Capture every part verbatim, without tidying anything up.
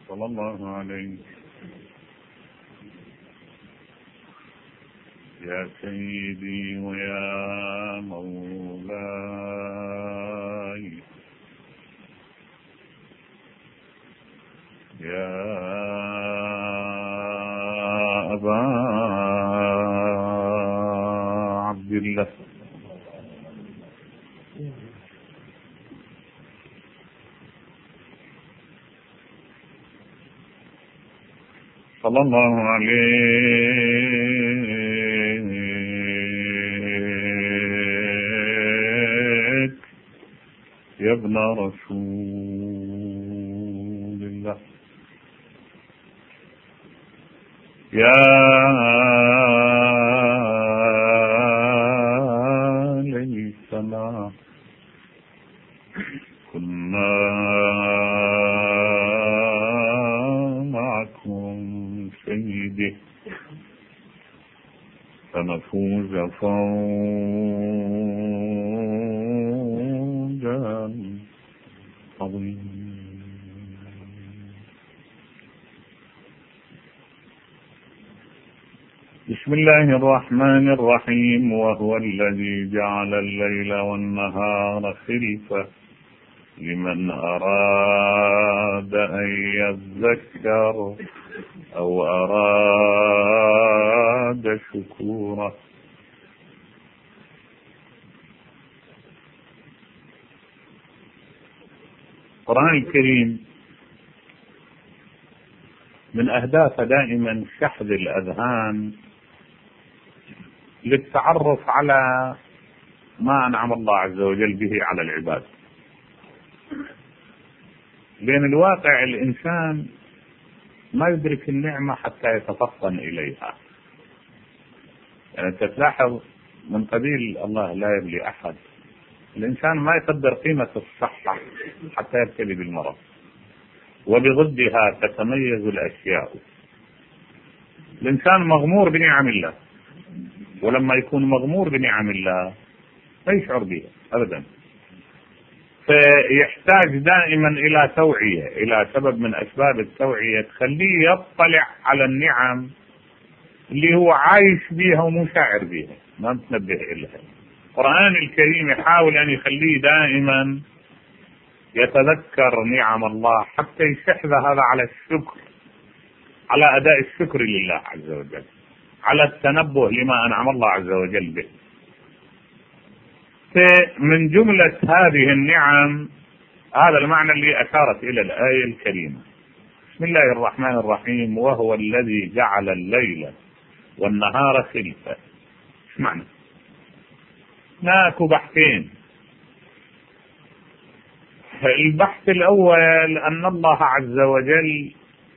صلى الله عليه. يا سيدي ويا مولاي يا أبا عبد الله صلى الله عليك يا ابن رسول الله يا ليتنا كنا معكم سيدي فنفوز فوزا عظيما. بسم الله الرحمن الرحيم. وهو الذي جعل الليل والنهار خلفة لمن أراد أن يذكر أو أراد شكورا. القرآن الكريم من أهدافه دائما شحذ الأذهان للتعرف على ما أنعم الله عز وجل به على العباد، لأن الواقع الإنسان ما يدرك النعمة حتى يتفطن إليها. يعني تلاحظ من قبيل الله لا يبلي أحد، الإنسان ما يقدر قيمة الصحة حتى يبتلي بالمرض، وبضدها تتميز الأشياء. الإنسان مغمور بنعم الله، ولما يكون مغمور بنعم الله لا يشعر بها أبدا، فيحتاج دائما إلى توعية، إلى سبب من أسباب التوعية تخليه يطلع على النعم اللي هو عايش بها ومشاعر بها ما متنبه إليها. القرآن الكريم يحاول أن يخليه دائما يتذكر نعم الله حتى يشحذ هذا على الشكر، على أداء الشكر لله عز وجل، على التنبه لما أنعم الله عز وجل به. فمن جملة هذه النعم هذا المعنى اللي أشارت إلى الآية الكريمة. بسم الله الرحمن الرحيم. وهو الذي جعل الليل والنهار خلفة. ايش معنى؟ هناك بحثين. البحث الأول أن الله عز وجل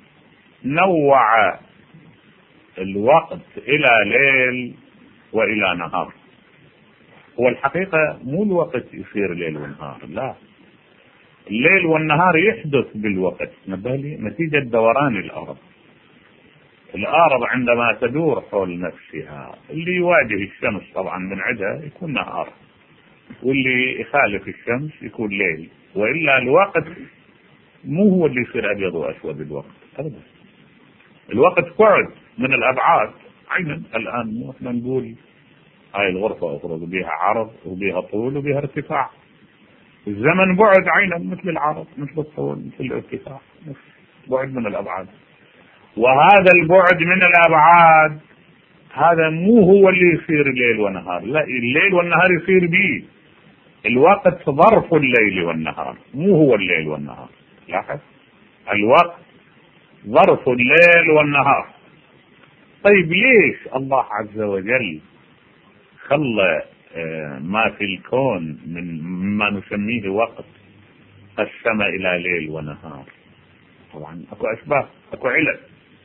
نوع الوقت إلى ليل وإلى نهار. هو الحقيقة مو الوقت يصير ليل ونهار، لا، الليل والنهار يحدث بالوقت نتيجة دوران الأرض. الأرض عندما تدور حول نفسها اللي يواجه الشمس طبعا من عدها يكون نهار، واللي يخالف الشمس يكون ليل، وإلا الوقت مو هو اللي يصير أبيض وأسود الوقت أبدا. الوقت بعد من الأبعاد عينا. الآن احنا نقول هاي الغرفة أفرض بها عرض وبها طول وبها ارتفاع. الزمن بعد عينا مثل العرض مثل الطول مثل الارتفاع، بعد من الأبعاد. وهذا البعد من الأبعاد هذا مو هو اللي يصير ليل ونهار، لا، الليل والنهار يصير به. الوقت ظرف الليل والنهار مو هو الليل والنهار. لاحظ، الوقت ظرف الليل والنهار. طيب ليش الله عز وجل خلى ما في الكون من ما نسميه وقت قسم إلى ليل ونهار؟ طبعا اكو أسباب، اكو علل.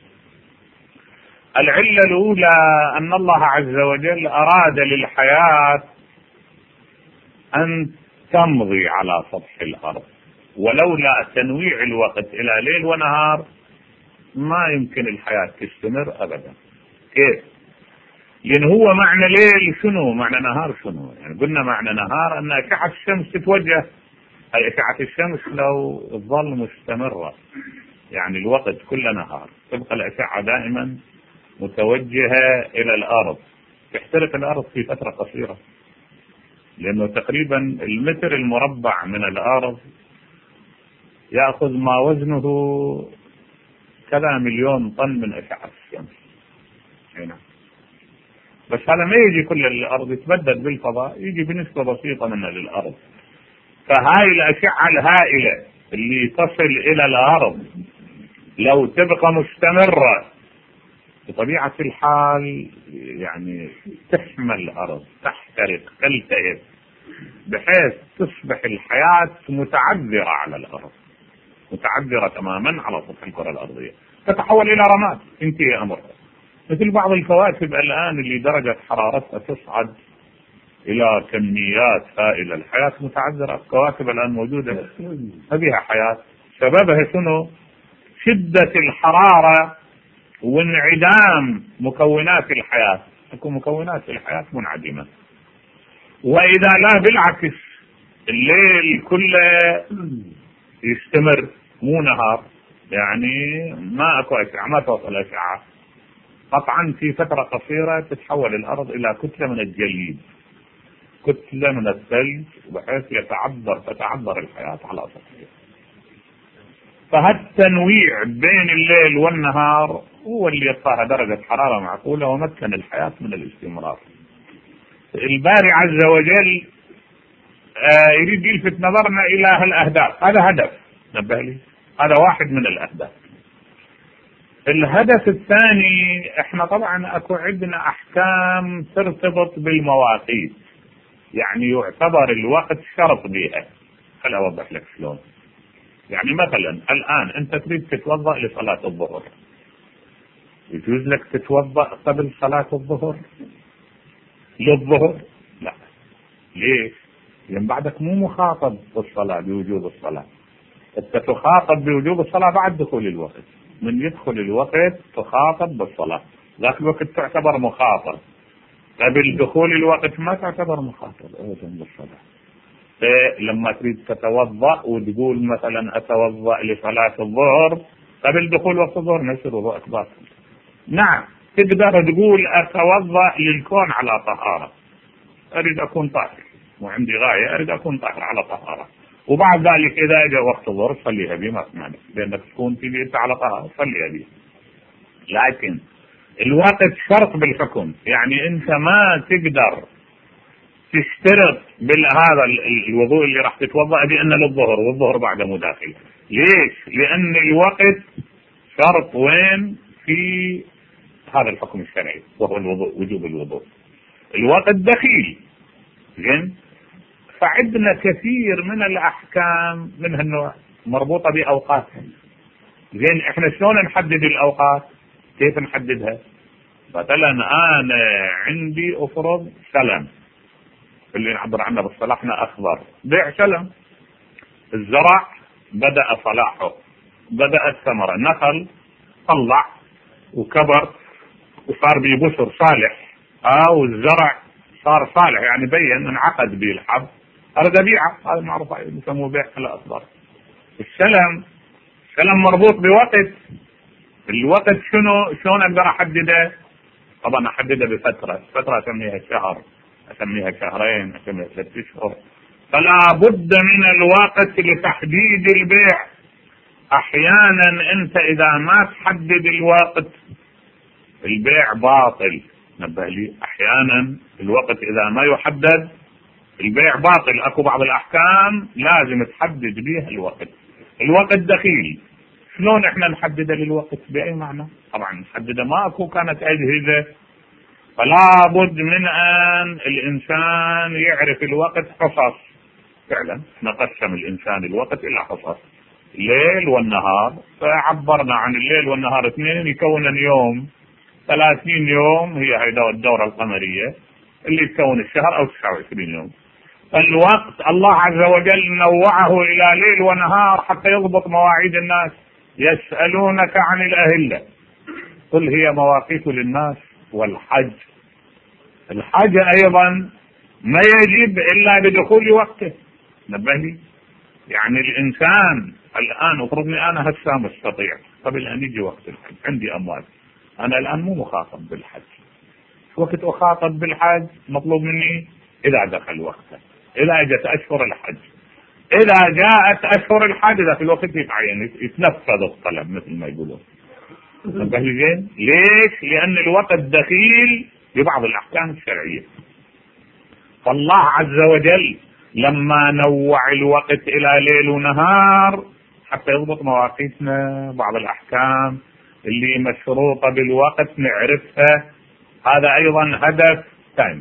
العلة الأولى أن الله عز وجل أراد للحياة أن تمضي على سطح الأرض، ولولا تنويع الوقت إلى ليل ونهار ما يمكن الحياة تستمر أبدا. كيف؟ لأن هو معنى ليل شنو؟ معنى نهار شنو؟ يعني قلنا معنى نهار أن أشعة الشمس تتوجه، أي أشعة الشمس لو تظل مستمرة يعني الوقت كله نهار، تبقى الأشعة دائما متوجهة إلى الأرض، تحترق الأرض في فترة قصيرة، لأنه تقريبا المتر المربع من الأرض يأخذ ما وزنه كذا مليون طن من أشعة الشمس. هنا بس هذا ما يجي كل الأرض، يتبدد بالفضاء، يجي بنسبة بسيطة منها للأرض. فهاي الأشعة الهائلة اللي تصل إلى الأرض لو تبقى مستمرة بطبيعة الحال يعني تحمل الأرض، تحترق، تلتهب، بحيث تصبح الحياة متعذرة على الأرض، متعذرة تماما على سطح الكرة الأرضية، تتحول إلى رماد، انتهي أمرها. مثل بعض الكواكب الآن اللي درجة حرارتها تصعد إلى كميات هائلة، الحياة متعذرة. الكواكب الآن موجودة ما فيها حياة، سببها شنو؟ شدة الحرارة وانعدام مكونات الحياة، تكون مكونات الحياة منعدمة. وإذا لا بالعكس الليل كله يستمر مو نهار، يعني ما اكو اشعة، ما توصل اشعة، قطعا في فترة قصيرة تتحول الارض الى كتلة من الجليد، كتلة من الثلج، بحيث يتعذر تتعذر الحياة على سطحها. فهالتنويع بين الليل والنهار هو اللي يعطيها درجة حرارة معقولة ومكن الحياة من الاستمرار. الباري عز وجل آه يريد يلفت نظرنا الى هالاهداف، هذا هدف نبه لي، هذا واحد من الاهداف. الهدف الثاني، احنا طبعا اكو عندنا احكام ترتبط بالمواقيت، يعني يعتبر الوقت شرط بها. خل اوضح لك شلون. يعني مثلا الان انت تريد تتوضا لصلاة الظهر، يجوز لك تتوضا قبل صلاة الظهر للظهر؟ لا. ليش؟ لان بعدك مو مخاطب بالصلاة بوجوب الصلاة، انت تخاطب بوجوب الصلاة بعد دخول الوقت. من يدخل الوقت تخاطب بالصلاة، ذاك الوقت تعتبر مخاطب. قبل دخول الوقت ما تعتبر مخاطب ابدا بالصلاة. لما تريد تتوضأ وتقول مثلا اتوضأ لصلاة الظهر قبل دخول وقت الظهر، نشر وضوءك باطل. نعم تقدر تقول اتوضأ للكون على طهارة، اريد اكون طاهر وعندي غاية، اريد اكون طاهر على طهارة، وبعد ذلك اذا جاء وقت الظهر صليها بي ما مانع، لانك تكون في انت على طهارة صليها بي. لكن الوقت شرط بالحكم، يعني انت ما تقدر تشترط بالهذا الوضوء اللي راح تتوضأ بأن للظهر والظهر بعد مداخل. ليش؟ لأن الوقت شرط وين؟ في هذا الحكم الشرعي وهو الوضوء، وجوب الوضوء. الوقت دخيل زين. فعندنا كثير من الأحكام من هالنوع مربوطة بأوقات زين. احنا شلون نحدد الأوقات؟ كيف نحددها؟ مثلا أنا عندي أفرض سلم اللي نعبر عنه بالصلاح احنا أخضر، بيع سلم. الزرع بدأ صلاحه، بدأت ثمرة، نخل طلع وكبر وصار بيبشر صالح، أو الزرع صار صالح يعني بين انعقد به الحب، هذا بيعة، هذا معروف يسموه بيع الأخضر. السلم سلم مربوط بوقت، الوقت شنو؟ شلون اقدر احدده؟ طبعا احدده بفترة، فترة اسميها شهر، اسميها شهرين، اسميها ثلاث اشهر. فلا بد من الوقت لتحديد البيع. احيانا انت اذا ما تحدد الوقت البيع باطل، نبه لي. احيانا الوقت اذا ما يحدد البيع باطل. اكو بعض الاحكام لازم تحدد بيها الوقت. الوقت دخيل، شلون احنا نحدده للوقت؟ باي معنى؟ طبعا نحدده، ما اكو كانت اجهزه، فلا بد من ان الانسان يعرف الوقت حصص. فعلا نقسم الانسان الوقت الى حصص، الليل والنهار، فعبرنا عن الليل والنهار اثنين يكون يوم، ثلاثين يوم هي هيدا الدورة القمرية اللي تكون الشهر او تسعة وعشرين يوم. فالوقت الله عز وجل نوعه الى ليل ونهار حتى يضبط مواعيد الناس. يسألونك عن الأهلة قل هي مواقيت للناس والحج. الحج ايضا ما يجب الا بدخول وقته، نبه لي. يعني الإنسان الآن افرضني أنا هسه مستطيع قبل أن يجي وقت الحج، عندي أموال، أنا الآن مو مخاطب بالحج، وقت أخاطب بالحج مطلوب مني إذا دخل وقته، إذا أجت أشهر الحج، إذا جاءت أشهر الحج، إذا في الوقت يتعين يتنفذ الطلب مثل ما يقولون. ليش؟ لأن الوقت دخيل ببعض الأحكام الشرعية. فالله عز وجل لما نوع الوقت إلى ليل ونهار حتى يضبط مواقيتنا، بعض الأحكام اللي مشروطة بالوقت نعرفها، هذا أيضا هدف ثاني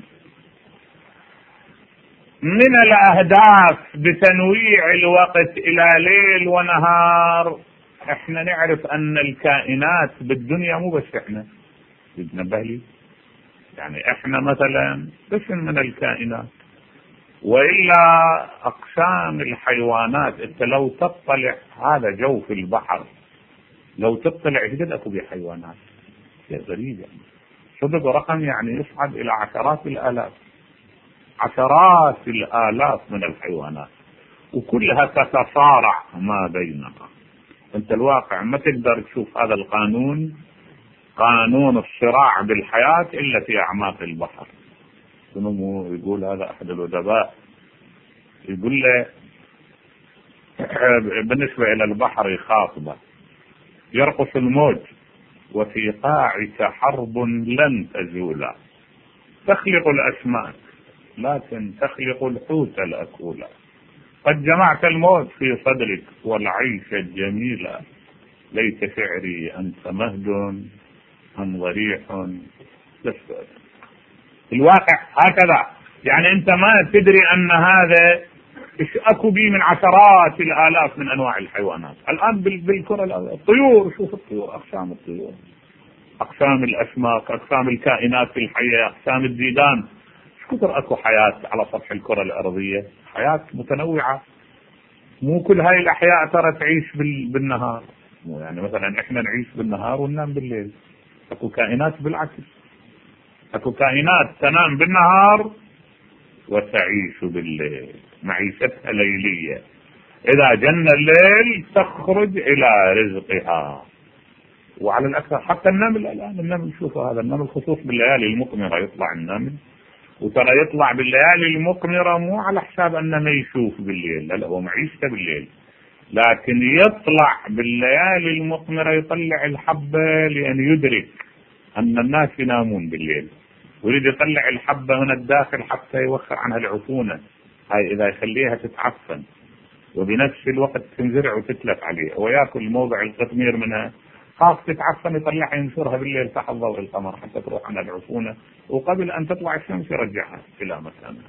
من الأهداف بتنويع الوقت إلى ليل ونهار. احنا نعرف أن الكائنات بالدنيا مو بس احنا، يتنبه لي يعني احنا مثلا قسم من الكائنات، وإلا أقسام الحيوانات. انت لو تطلع هذا جو في البحر، لو تطلع جد اكو بحيوانات غريبة، صدق رقم يعني يصعد إلى عشرات الآلاف، عشرات الآلاف من الحيوانات، وكلها تتصارع ما بينها. انت الواقع ما تقدر تشوف هذا القانون، قانون الصراع بالحياة، إلا في أعماق البحر. شنو يقول هذا أحد الأدباء، يقول له بالنسبة إلى البحر يخاطبه: يرقص الموج وفي قاعك حرب لن تزولا، تخلق الأسماك لكن تخلق الحوت الأكولا، قد جمعت الموت في صدرك والعيش الجميلة، ليت شعري أنت مهد أم ضريح لست. الواقع هكذا، يعني أنت ما تدري أن هذا إيش أكو بي من عشرات الآلاف من أنواع الحيوانات. الآن بالكرة الطيور، شوف الطيور، أقسام الطيور، أقسام الأسماك، أقسام الكائنات الحية، أقسام الديدان، كثر أكو حياة على سطح الكرة الأرضية، حياة متنوعة. مو كل هاي الأحياء ترى تعيش بالنهار، يعني مثلا إحنا نعيش بالنهار وننام بالليل. أكو كائنات بالعكس، أكو كائنات تنام بالنهار وتعيش بالليل، معيشتها ليلية، إذا جن الليل تخرج إلى رزقها. وعلى الأكثر حتى النمل، الآن النمل شوفوا هذا النمل خصوص بالليالي المقمرة يطلع النمل، وترى يطلع بالليالي المقمرة مو على حساب أنه ما يشوف بالليل، لا لا، هو معيشته بالليل، لكن يطلع بالليالي المقمرة يطلع الحبة لأن يدرك أن الناس ينامون بالليل، ويريد يطلع الحبة من الداخل حتى يوخر عنها العفونة، هاي إذا يخليها تتعفن وبنفس الوقت تنزرع وتتلف عليه، ويأكل موضع القطمير منها، خاص تتعفن يطلعها ينشرها بالليل تحت ضوء القمر حتى تروح عنها العفونة، وقبل أن تطلع الشمس يرجعها إلى مكانها.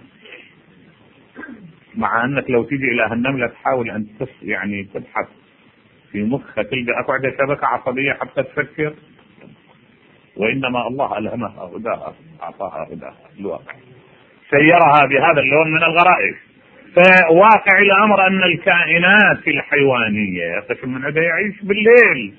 مع أنك لو تيجي إلى هالنملة تحاول أن يعني تبحث في مخها تلقى أكو عندها شبكة عصبية حتى تفكر، وإنما الله ألهمها هداها، أعطاها هداها الواقع، سيرها بهذا اللون من الغرائز. فواقع الأمر أن الكائنات الحيوانية قسم من عندها يعيش بالليل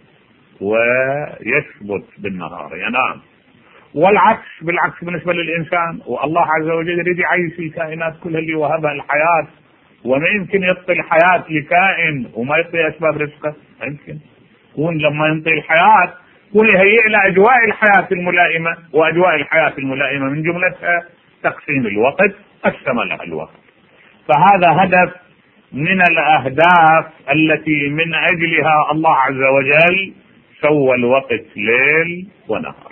ويثبت بالنهار ينام، والعكس بالعكس بالنسبة للإنسان. والله عز وجل يريد يعيش الكائنات كلها اللي وهبها الحياة، وما يمكن يعطي الحياة لكائن وما يعطي أسباب رزقه، ما يمكن. يكون لما يعطي الحياة يكون يهيئ له أجواء الحياة الملائمة، وأجواء الحياة الملائمة من جملتها تقسيم الوقت، قسم لها الوقت. فهذا هدف من الأهداف التي من أجلها الله عز وجل سوى الوقت ليل ونهار.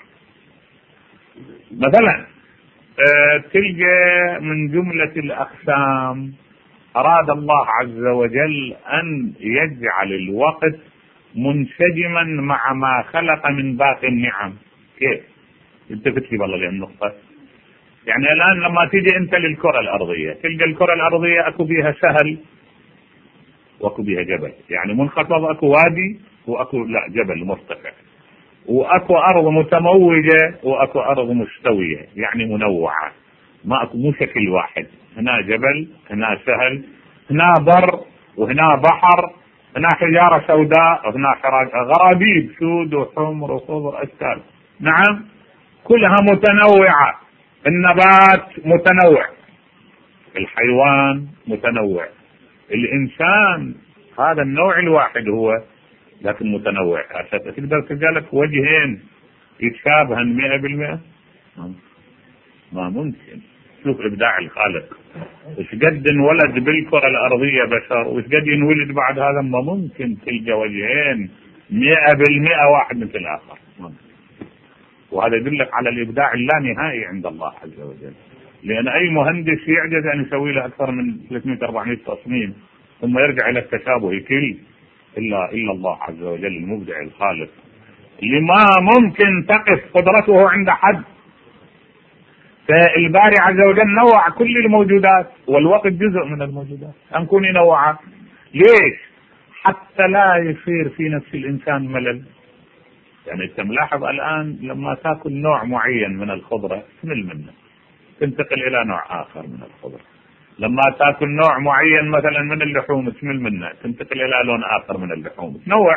مثلا تلقى من جملة الأقسام أراد الله عز وجل أن يجعل الوقت منسجما مع ما خلق من باقي النعم. كيف؟ التفت لي والله للنقطة. يعني الآن لما تيجي أنت للكرة الأرضية تلقى الكرة الأرضية أكو بيها سهل وأكو بيها جبل، يعني منخفض، أكو وادي وأكو لا جبل مرتفع، وأكو أرض متموجة وأكو أرض مستوية، يعني منوعة، ما أكو مو شكل واحد، هنا جبل، هنا سهل، هنا بر، وهنا بحر، هنا حجارة سوداء، وهنا غرابيب سود وحمر وخضر أشكال. نعم كلها متنوعة. النبات متنوع، الحيوان متنوع، الإنسان هذا النوع الواحد هو لكن متنوع. تقدر تجعلك وجهين يتشابهن مئة بالمئة؟ ما ممكن. شوف إبداع الخالق، إيش قد انولد بالكرة الأرضية بشر وإيش قد ينولد بعد هذا. ما ممكن تلقى وجهين مئة بالمئة واحد مثل الآخر. وهذا يدلك على الإبداع اللانهائي عند الله عز وجل، لأن أي مهندس يعجز أن يسوي له أكثر من ثلاثمئة أربعمئة تصميم ثم يرجع إلى التشابه كل إلا إلا الله عز وجل المبدع الخالق اللي ما ممكن تقف قدرته عند حد. فالباري عز وجل نوع كل الموجودات، والوقت جزء من الموجودات أن كوني نوعا. ليش؟ حتى لا يصير في نفس الإنسان ملل. يعني أنت ملاحظ الآن لما تأكل نوع معين من الخضرة تمل منه، تنتقل إلى نوع آخر من الخضرة. لما تأكل نوع معين مثلا من اللحوم تمل منه، تنتقل إلى لون آخر من اللحوم، تنوع.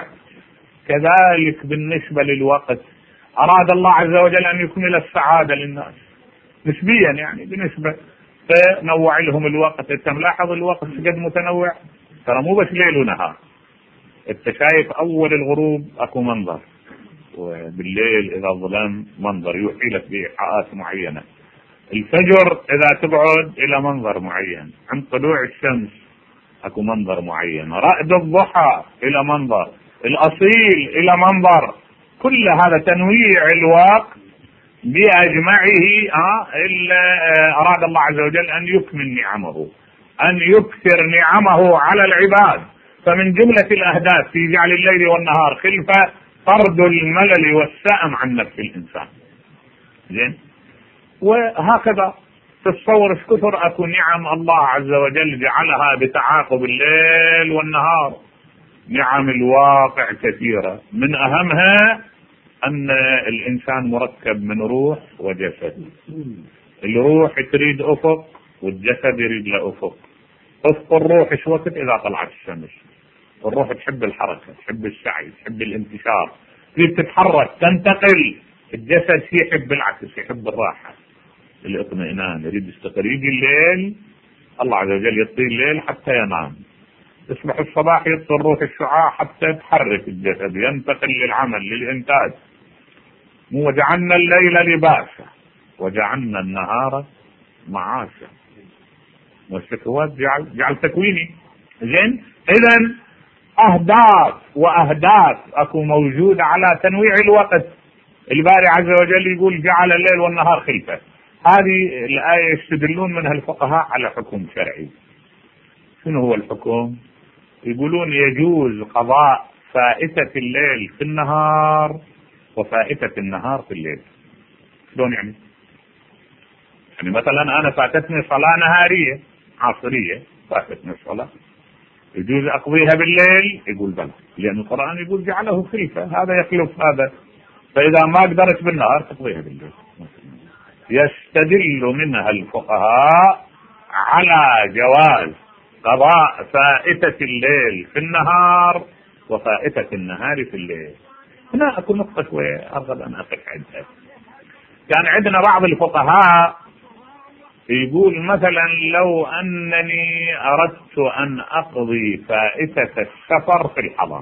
كذلك بالنسبة للوقت أراد الله عز وجل أن يكمل السعادة للناس نسبيا، يعني بنسبة، فنوع لهم الوقت. أنت ملاحظ الوقت قد متنوع، ترى مو بس ليل ونهار. أنت شايف أول الغروب أكو منظر، وبالليل إذا ظلم منظر يوحي لك بإيحاءات معينة. الفجر إذا تبعد إلى منظر معين، عند طلوع الشمس أكو منظر معين، رأد الضحى إلى منظر، الأصيل إلى منظر. كل هذا تنويع الوقت بأجمعه آه إلا أراد الله عز وجل أن يكمل نعمه، أن يكثر نعمه على العباد. فمن جملة الأهداف في جعل الليل والنهار خلفة طرد الملل والسأم عن نفس الإنسان. زين؟ وهكذا تتصور ايش كثر اكو نعم الله عز وجل جعلها بتعاقب الليل والنهار. نعم الواقع كثيرة، من اهمها ان الانسان مركب من روح وجسد. الروح تريد افق والجسد يريد له افق. افق الروح ايش وقت؟ اذا طلعت الشمس. الروح تحب الحركة، تحب السعي، تحب الانتشار، تريد تتحرك تنتقل. الجسد يحب بالعكس، يحب الراحة الاطمئنان، يريد يستقر. يجي الليل الله عز وجل يعطيه الليل حتى ينام، يصبح الصباح يعطي الروح الشعاع حتى يتحرك الجسد، ينتقل للعمل للإنتاج. وجعلنا الليل لباسا وجعلنا النهار معاشا. والشكوات جعل, جعل تكويني. زين؟ إذن أهداف وأهداف أكو موجودة على تنويع الوقت. الباري عز وجل يقول جعل الليل والنهار خلفة. هذه الآية يستدلون منها الفقهاء على حكم شرعي. شنو هو الحكم؟ يقولون يجوز قضاء فائتة الليل في النهار وفائتة النهار في الليل. شلون يعني؟ يعني مثلا أنا فاتتني صلاة نهارية عصرية، فاتتني الصلاة، يجوز أقضيها بالليل؟ يقول بلى، لأن القرآن يقول جعله خلفة، هذا يخلف هذا. فإذا ما قدرت بالنهار تقضيها بالليل. يستدل منها الفقهاء على جواز قضاء فائتة الليل في النهار وفائتة النهار في الليل. هنا أكون نقطة شوية أرغب أن أقف عندها. كان عندنا بعض الفقهاء يقول مثلا لو أنني أردت أن أقضي فائتة السفر في الحضر،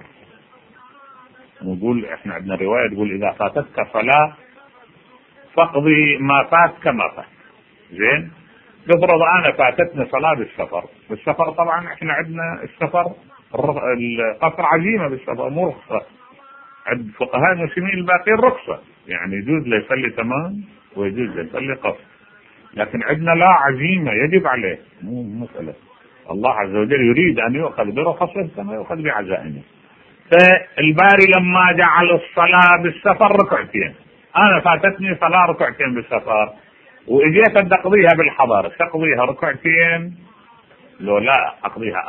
نقول إحنا عندنا رواية تقول إذا فاتتك صلاة فاقضي ما فات كما فات. زين؟ نفرض أنا فاتتني صلاة بالسفر. بالسفر طبعا إحنا عندنا السفر القصر عزيمة بالسفر مو رخصة. عند فقهاء المسلمين الباقين رخصة، يعني يجوز له يصلي تمام ويجوز له يصلي قصر. لكن عندنا لا، عزيمة يجب عليه، مو مسألة. الله عز وجل يريد أن يؤخذ برخصه كما يؤخذ بعزائمه. فالباري لما جعل الصلاة بالسفر ركعتين، أنا فاتتني صلاة ركعتين بالسفر وإجيت أقضيها بالحضر، تقضيها ركعتين؟ لو لا أقضيها